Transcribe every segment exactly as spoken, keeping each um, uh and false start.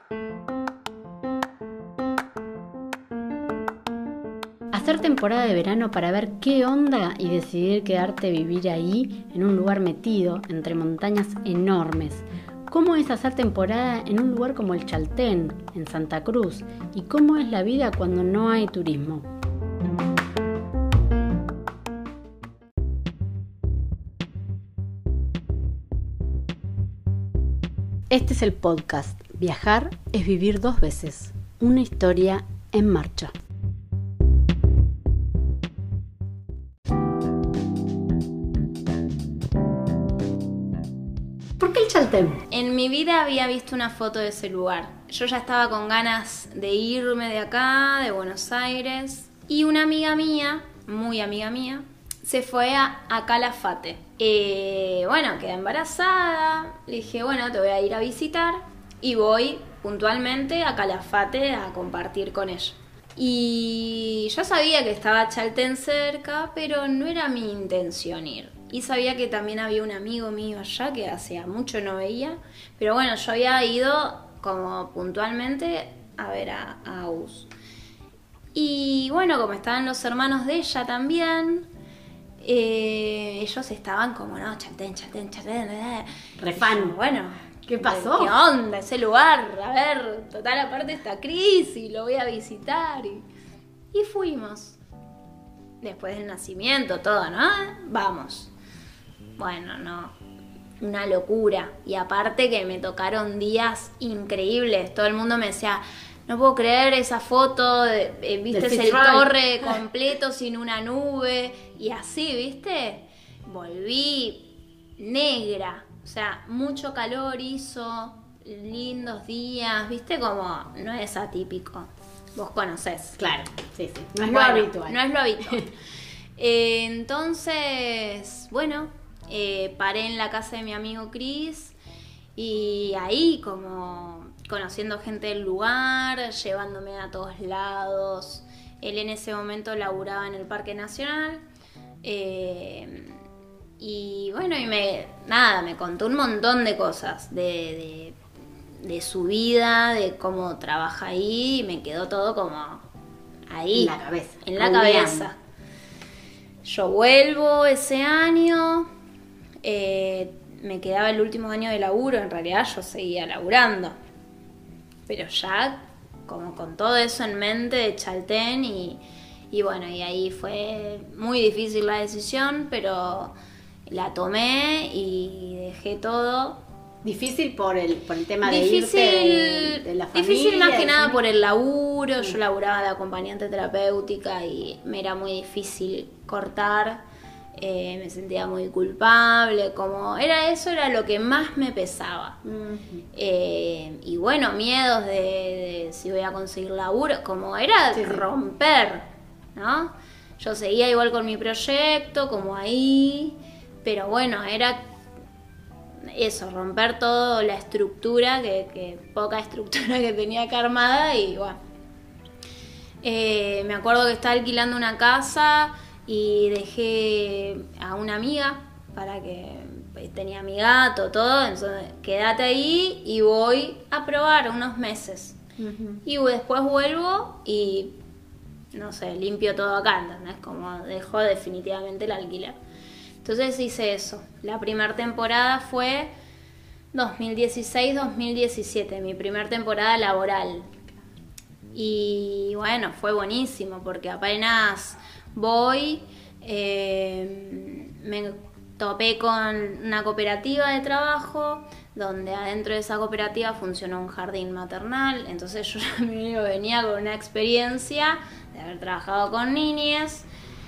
Hacer temporada de verano para ver qué onda y decidir quedarte a vivir ahí, en un lugar metido, entre montañas enormes. ¿Cómo es hacer temporada en un lugar como el Chaltén, en Santa Cruz? ¿Y cómo es la vida cuando no hay turismo? Este es el podcast Viajar es vivir dos veces. Una historia en marcha. ¿Por qué el Chaltén? En mi vida había visto una foto de ese lugar. Yo ya estaba con ganas de irme de acá, de Buenos Aires. Y una amiga mía, muy amiga mía, se fue a, a Calafate. Eh, bueno, quedé embarazada. Le dije, bueno, te voy a ir a visitar. Y voy puntualmente a Calafate a compartir con ella. Y yo sabía que estaba Chaltén cerca, pero no era mi intención ir. Y sabía que también había un amigo mío allá que hacía mucho no veía. Pero bueno, yo había ido como puntualmente a ver a, a Agus. Y bueno, como estaban los hermanos de ella también, eh, ellos estaban como, no, Chaltén, Chaltén, Chaltén. Re fan. Bueno, ¿qué pasó? ¿Qué onda ese lugar? A ver, total, aparte está Cris y lo voy a visitar. Y, y fuimos. Después del nacimiento, todo, ¿no? Vamos. Bueno, no, una locura. Y aparte que me tocaron días increíbles. Todo el mundo me decía, no puedo creer esa foto, de, eh, viste el torre completo sin una nube. Y así, ¿viste? Volví negra. O sea, mucho calor hizo, lindos días, ¿viste? Como no es atípico. Vos conocés. Claro, sí, sí. No es bueno, lo habitual. No es lo habitual. eh, entonces, bueno... Eh, paré en la casa de mi amigo Cris y ahí como conociendo gente del lugar, llevándome a todos lados. Él en ese momento laburaba en el Parque Nacional eh, y bueno, y me nada, me contó un montón de cosas de, de, de su vida, de cómo trabaja ahí y me quedó todo como ahí. En la cabeza. En la cabeza. Yo vuelvo ese año... Eh, me quedaba el último año de laburo, en realidad yo seguía laburando, pero ya como con todo eso en mente de Chaltén y, y bueno, y ahí fue muy difícil la decisión, pero la tomé y dejé todo. Difícil por el, por el tema difícil, de irte de, de la familia. Difícil más que nada por el laburo, sí. Yo laburaba de acompañante terapéutica y me era muy difícil cortar. Eh, me sentía muy culpable, como era eso era lo que más me pesaba. Uh-huh. eh, y bueno, miedos de, de si voy a conseguir laburo, como era sí, romper, ¿no? Yo seguía igual con mi proyecto, como ahí, pero bueno, era eso, romper toda la estructura, que, que poca estructura que tenía acá armada y bueno. Eh, me acuerdo que estaba alquilando una casa y dejé a una amiga para que tenía mi gato, todo, entonces quédate ahí y voy a probar unos meses. Uh-huh. Y después vuelvo y, no sé, limpio todo acá, ¿entendés? Como dejo definitivamente el alquiler. Entonces hice eso. La primera temporada fue dos mil dieciséis dos mil diecisiete, mi primera temporada laboral. Y bueno, fue buenísimo porque apenas... Voy, eh, me topé con una cooperativa de trabajo donde adentro de esa cooperativa funcionó un jardín maternal, entonces yo venía con una experiencia de haber trabajado con niñas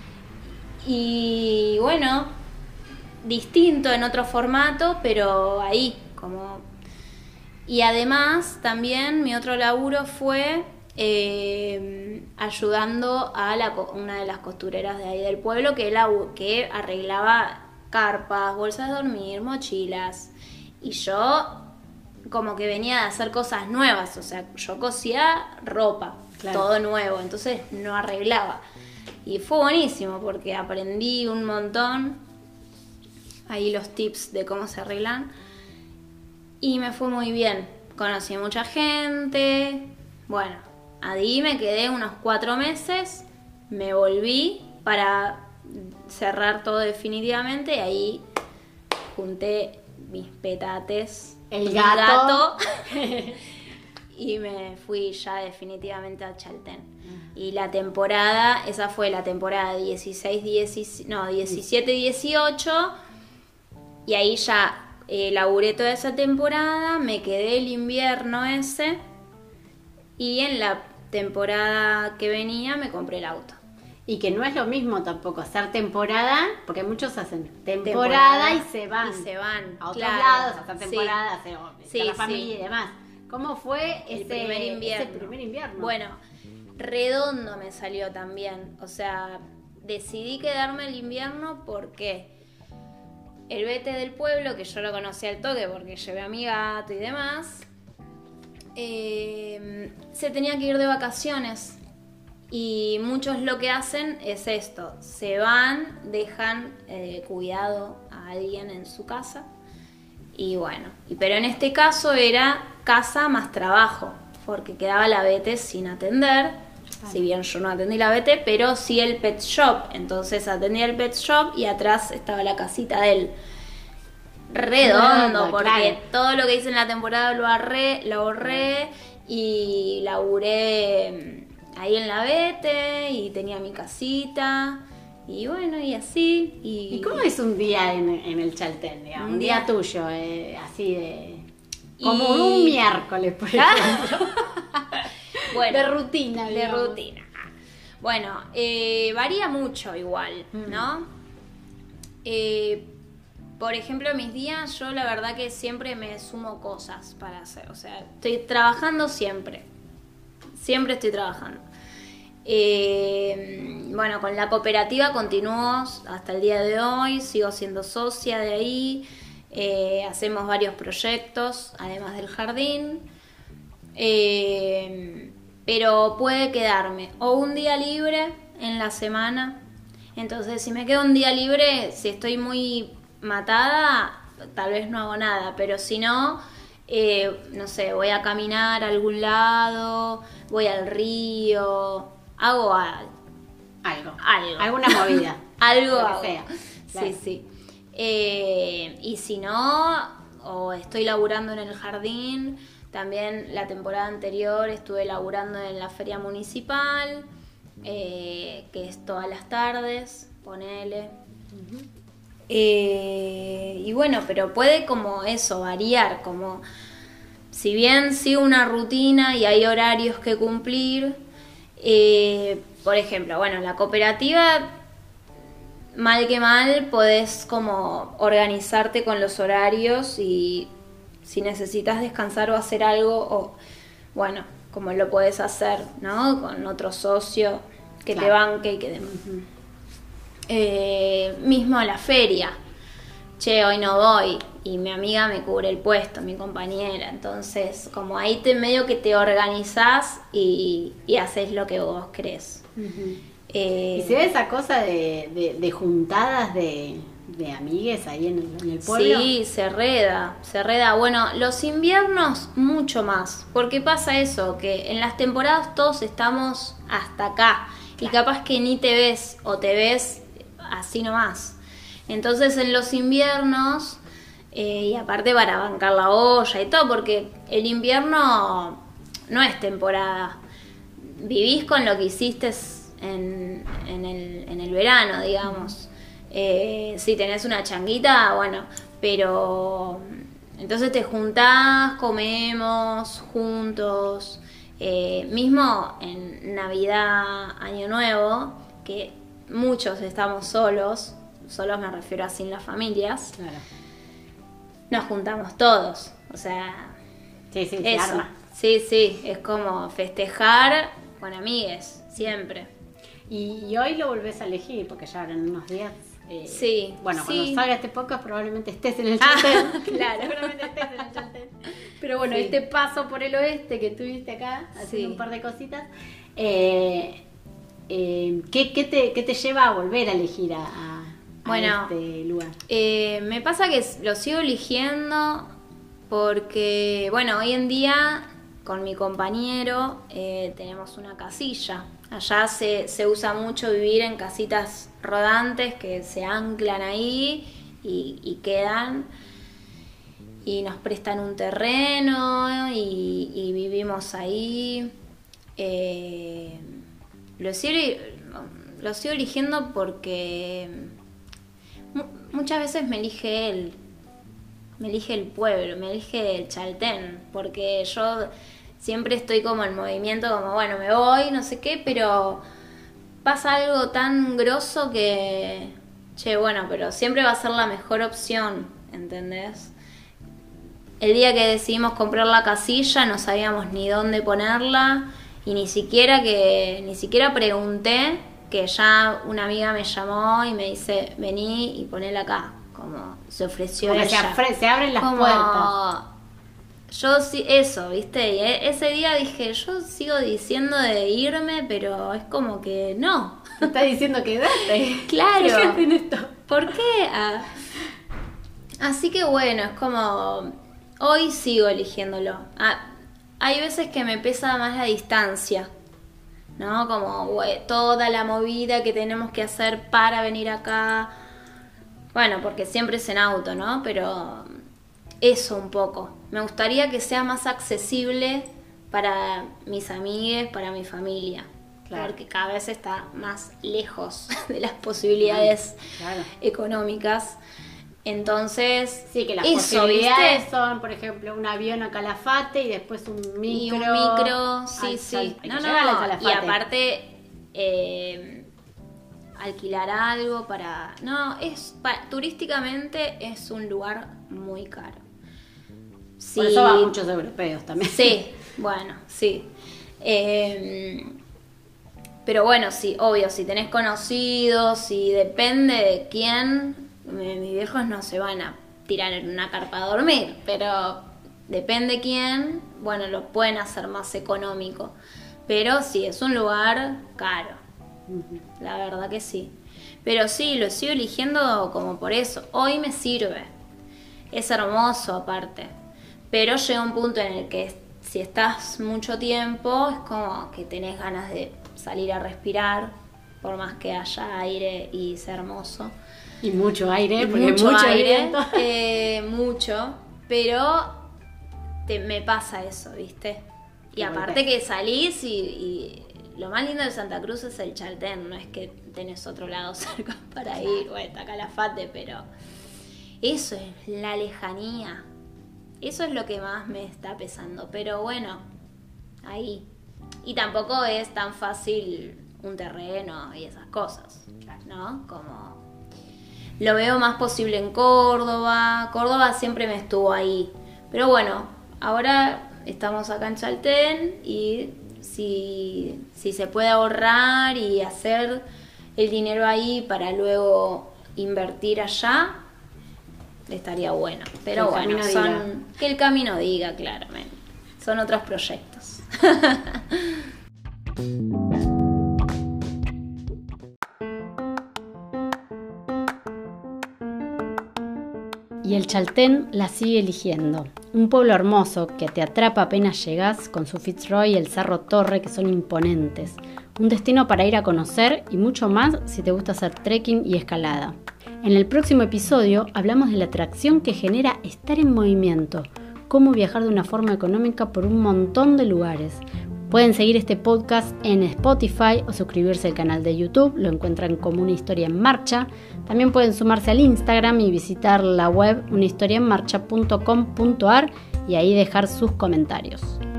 y bueno, distinto en otro formato, pero ahí como... Y además también mi otro laburo fue... Eh, ayudando a la, una de las costureras de ahí del pueblo que, la, que arreglaba carpas, bolsas de dormir, mochilas y yo como que venía de hacer cosas nuevas, o sea, yo cosía ropa, claro. Todo nuevo, entonces no arreglaba y fue buenísimo porque aprendí un montón ahí los tips de cómo se arreglan y me fue muy bien. conocí mucha gente. Bueno, ahí me quedé unos cuatro meses, me volví para cerrar todo definitivamente y ahí junté mis petates, El mi gato. y me fui ya definitivamente a Chaltén. Y la temporada, esa fue la temporada dieciséis, diecisiete, no, diecisiete, dieciocho, y ahí ya eh, laburé toda esa temporada, me quedé el invierno ese, y en la temporada que venía me compré el auto. Y que no es lo mismo tampoco hacer temporada, porque muchos hacen temporada, Temporada, y se van. y se van, a otros claro. lados, a hacer Sí. temporada, a hacer a Sí, la sí. familia y demás. ¿Cómo fue El ese primer invierno. ese primer invierno? Bueno, redondo me salió también. O sea, decidí quedarme el invierno porque el vete del pueblo, que yo lo conocí al toque porque llevé a mi gato y demás, eh, se tenía que ir de vacaciones. Y muchos lo que hacen es esto, se van, dejan eh, cuidado a alguien en su casa. Y bueno, y, pero en este caso era casa más trabajo, porque quedaba la Bete sin atender, si bien yo no atendí la Bete, pero sí el pet shop. Entonces atendía el pet shop y atrás estaba la casita de él. Redondo, Redondo, porque claro. todo lo que hice en la temporada lo ahorré, lo ahorré y laburé ahí en la Bete y tenía mi casita. Y bueno, y así. ¿Y, ¿Y cómo es un día en, en el Chaltén, digamos? Un, Un día, día- tuyo, eh, así de... Como Y- un miércoles, por ejemplo. Bueno, de rutina, de digamos. rutina. Bueno, eh, varía mucho igual, ¿no? Eh, por ejemplo, mis días, yo la verdad que siempre me sumo cosas para hacer. O sea, estoy trabajando siempre. Siempre estoy trabajando. Eh, bueno, con la cooperativa continúo hasta el día de hoy, sigo siendo socia de ahí, eh, hacemos varios proyectos, además del jardín, eh, pero puede quedarme o un día libre en la semana. Entonces, si me quedo un día libre, si estoy muy matada, tal vez no hago nada, pero si no... Eh, no sé, voy a caminar a algún lado, voy al río, hago a- Algo. algo. Alguna movida. algo Lo que hago. sea. Claro. Sí, sí. Eh, y si no, o estoy laburando en el jardín, también la temporada anterior estuve laburando en la feria municipal, eh, que es todas las tardes, ponele. Eh, y bueno, pero puede como eso, variar, como si bien sigo una rutina y hay horarios que cumplir, eh, por ejemplo, bueno, la cooperativa, mal que mal, podés como organizarte con los horarios y si necesitas descansar o hacer algo, o bueno, como lo podés hacer, ¿no? Con otro socio que te Claro. banque y que demás. Eh, mismo la feria, che, hoy no voy y mi amiga me cubre el puesto, mi compañera, entonces como ahí te medio que te organizás y, y haces lo que vos crees. Eh, ¿Y se ve esa cosa de, de, de juntadas de, de amigues ahí en el, en el pueblo? Sí, se reda, se reda. Bueno, los inviernos mucho más, porque pasa eso, que en las temporadas todos estamos hasta acá y capaz que ni te ves o te ves así nomás. Entonces en los inviernos, eh, y aparte para bancar la olla y todo, porque el invierno no es temporada, vivís con lo que hiciste en, en, el, en el verano, digamos. Eh, si tenés una changuita, bueno, pero entonces te juntás, comemos juntos, eh, mismo en Navidad, Año Nuevo, que muchos estamos solos, solos me refiero a sin las familias, Claro. nos juntamos todos, o sea, Sí, sí, se eso. arma. Sí, sí, es como festejar con amigues, siempre. Y, y hoy lo volvés a elegir, porque ya en unos días... eh, Sí, Bueno, sí. cuando salga este podcast probablemente estés en el Ah, Chaltén. claro. Seguramente estés en el Chaltén. Pero bueno, Sí. este paso por el oeste que tuviste acá, haciendo Sí. un par de cositas, eh, eh, ¿qué, qué te, ¿qué te lleva a volver a elegir a, a, a Bueno. este lugar? Eh, me pasa que lo sigo eligiendo porque, bueno, hoy en día con mi compañero eh, tenemos una casilla. Allá se, se usa mucho vivir en casitas rodantes que se anclan ahí y, y quedan, y nos prestan un terreno y, y vivimos ahí. Eh, lo, sigo, lo sigo eligiendo porque muchas veces me elige él, me elige el pueblo, me elige el Chaltén, porque yo siempre estoy como en movimiento, como bueno, me voy, no sé qué, pero pasa algo tan grosso que, che, bueno, pero siempre va a ser la mejor opción, ¿entendés? El día que decidimos comprar la casilla no sabíamos ni dónde ponerla y ni siquiera que ni siquiera pregunté, que ya una amiga me llamó y me dice, vení y ponela acá, como se ofreció como ella. Se, afre- se abren las como, puertas. Yo sí, eso, ¿viste? Y ese día dije, yo sigo diciendo de irme, pero es como que no. Me está diciendo que date. Claro. Fíjate en esto. ¿Por qué? Ah. Así que bueno, es como, hoy sigo eligiéndolo. Ah, hay veces que me pesa más la distancia, ¿no? Como güey, toda la movida que tenemos que hacer para venir acá. Bueno, porque siempre es en auto, ¿no? Pero eso un poco. Me gustaría que sea más accesible para mis amigues, para mi familia. Claro. Porque cada vez está más lejos de las posibilidades claro. económicas. Entonces, sí, que las eso, posibilidades ¿viste? son, por ejemplo, un avión a Calafate y después un micro. Y un micro, sí, sí. Hay no, que no, y aparte, eh, alquilar algo para... No, es pa, turísticamente es un lugar muy caro. Sí. Por eso van muchos europeos también. Sí, bueno, sí. Eh, pero bueno, sí, obvio, si tenés conocidos, si depende de quién, mis viejos no se van a tirar en una carpa a dormir, pero depende quién, bueno, lo pueden hacer más económico. Pero sí, es un lugar caro, uh-huh. La verdad que sí. Pero sí, lo sigo eligiendo como por eso. Hoy me sirve. Es hermoso aparte. Pero llega un punto en el que si estás mucho tiempo, es como que tenés ganas de salir a respirar, por más que haya aire y sea hermoso. Y mucho aire, porque mucho, mucho aire, eh, mucho, pero te, me pasa eso, ¿viste? Y Qué aparte golpe. Que salís y, y lo más lindo de Santa Cruz es el Chaltén, no es que tenés otro lado cerca para ir, o está Calafate, pero eso es la lejanía. Eso es lo que más me está pesando, pero bueno, ahí. Y tampoco es tan fácil un terreno y esas cosas, ¿no? Como lo veo más posible en Córdoba. Córdoba siempre me estuvo ahí. Pero bueno, ahora estamos acá en Chaltén y si, si se puede ahorrar y hacer el dinero ahí para luego invertir allá, estaría bueno. Pero que bueno, son diga. Que el camino diga, claramente. Son otros proyectos. Y el Chaltén la sigue eligiendo. Un pueblo hermoso que te atrapa apenas llegás, con su Fitzroy y el Cerro Torre que son imponentes. Un destino para ir a conocer y mucho más si te gusta hacer trekking y escalada. En el próximo episodio hablamos de la atracción que genera estar en movimiento, cómo viajar de una forma económica por un montón de lugares. Pueden seguir este podcast en Spotify o suscribirse al canal de YouTube, lo encuentran como Una Historia en Marcha. También pueden sumarse al Instagram y visitar la web una historia en marcha punto com punto a r y ahí dejar sus comentarios.